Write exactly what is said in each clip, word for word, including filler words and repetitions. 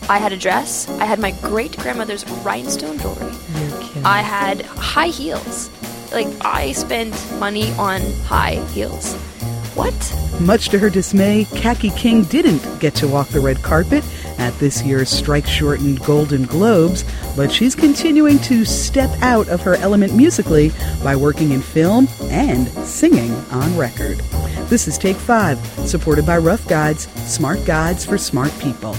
I had a dress. I had my great-grandmother's rhinestone jewelry. You're kidding. I had high heels. Like, I spent money on high heels. What? Much to her dismay, Kaki King didn't get to walk the red carpet at this year's strike-shortened Golden Globes, but she's continuing to step out of her element musically by working in film and singing on record. This is Take Five, supported by Rough Guides, smart guides for smart people.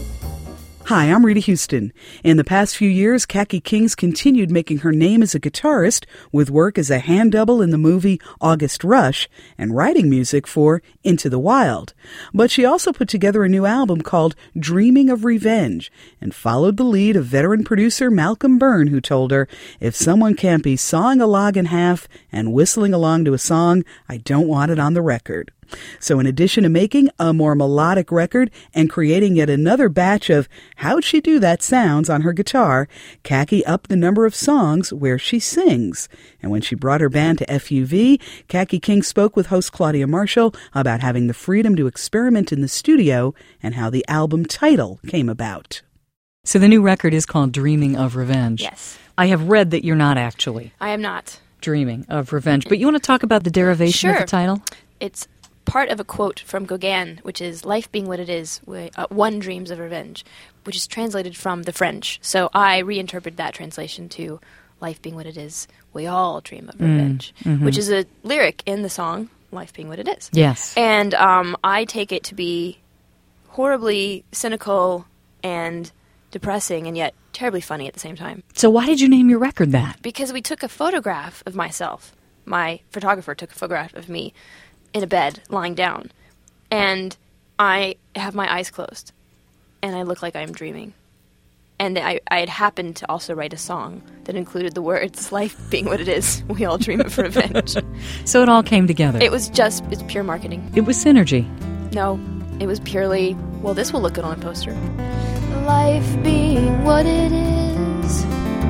Hi, I'm Rita Houston. In the past few years, Kaki King's continued making her name as a guitarist with work as a hand double in the movie August Rush and writing music for Into the Wild. But she also put together a new album called Dreaming of Revenge and followed the lead of veteran producer Malcolm Byrne, who told her, if someone can't be sawing a log in half and whistling along to a song, I don't want it on the record. So in addition to making a more melodic record and creating yet another batch of how'd she do that sounds on her guitar, Kaki upped the number of songs where she sings. And when she brought her band to F U V, Kaki King spoke with host Claudia Marshall about having the freedom to experiment in the studio and how the album title came about. So the new record is called Dreaming of Revenge. Yes. I have read that you're not actually I am not. dreaming of revenge, but you want to talk about the derivation Sure. of the title? It's part of a quote from Gauguin, which is, life being what it is, we, uh, one dreams of revenge, which is translated from the French. So I reinterpreted that translation to, life being what it is, we all dream of revenge, Mm, mm-hmm. which is a lyric in the song, Life Being What It Is. Yes. And um, I take it to be horribly cynical and depressing and yet terribly funny at the same time. So why did you name your record that? Because we took a photograph of myself. My photographer took a photograph of me in a bed, lying down. And I have my eyes closed. And I look like I'm dreaming. And I, I had happened to also write a song that included the words, life being what it is, we all dream of revenge. So it all came together. It was just, it's pure marketing. It was synergy. No, it was purely, well, this will look good on a poster. Life being what it is,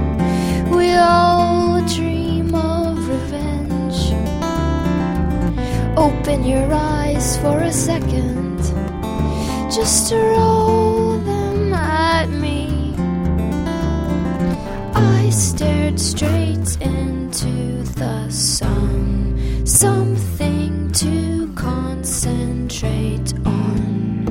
we all dream of revenge. Open your eyes for a second, just to roll them at me. I stared straight into the sun, something to concentrate on.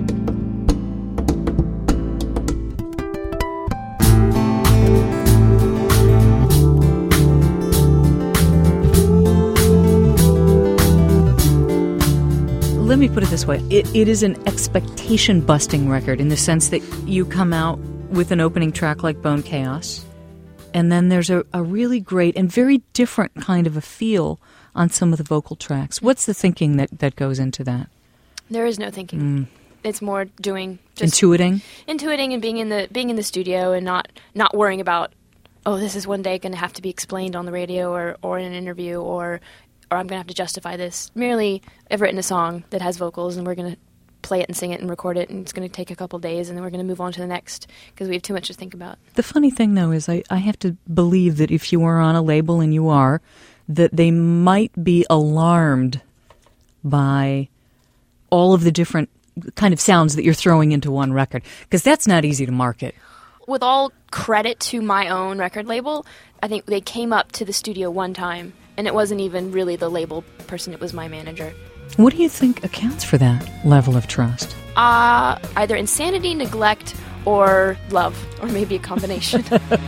Let me put it this way. It, it is an expectation-busting record in the sense that you come out with an opening track like Bone Chaos, and then there's a, a really great and very different kind of a feel on some of the vocal tracks. What's the thinking that, that goes into that? There is no thinking. Mm. It's more doing, just Intuiting? intuiting and being in the being in the studio and not not worrying about, oh, this is one day going to have to be explained on the radio or, or in an interview or or I'm going to have to justify this. Merely, I've written a song that has vocals and we're going to play it and sing it and record it, and it's going to take a couple days, and then we're going to move on to the next because we have too much to think about. The funny thing, though, is I, I have to believe that if you are on a label, and you are, that they might be alarmed by all of the different kind of sounds that you're throwing into one record, because that's not easy to market. With all credit to my own record label, I think they came up to the studio one time, and it wasn't even really the label person, it was my manager. What do you think accounts for that level of trust? Uh, either insanity, neglect, or love, or maybe a combination.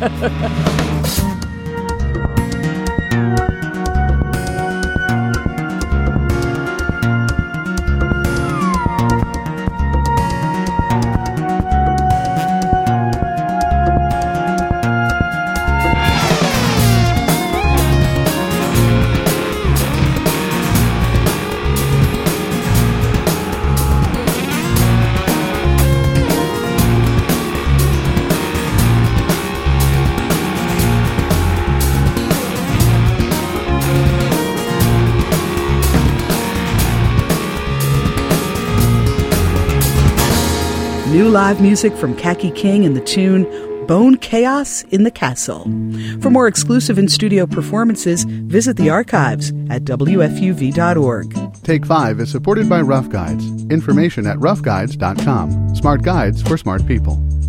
New live music from Kaki King and the tune Bone Chaos in the Castle. For more exclusive in-studio performances, visit the archives at W F U V dot org. Take Five is supported by Rough Guides. Information at rough guides dot com. Smart guides for smart people.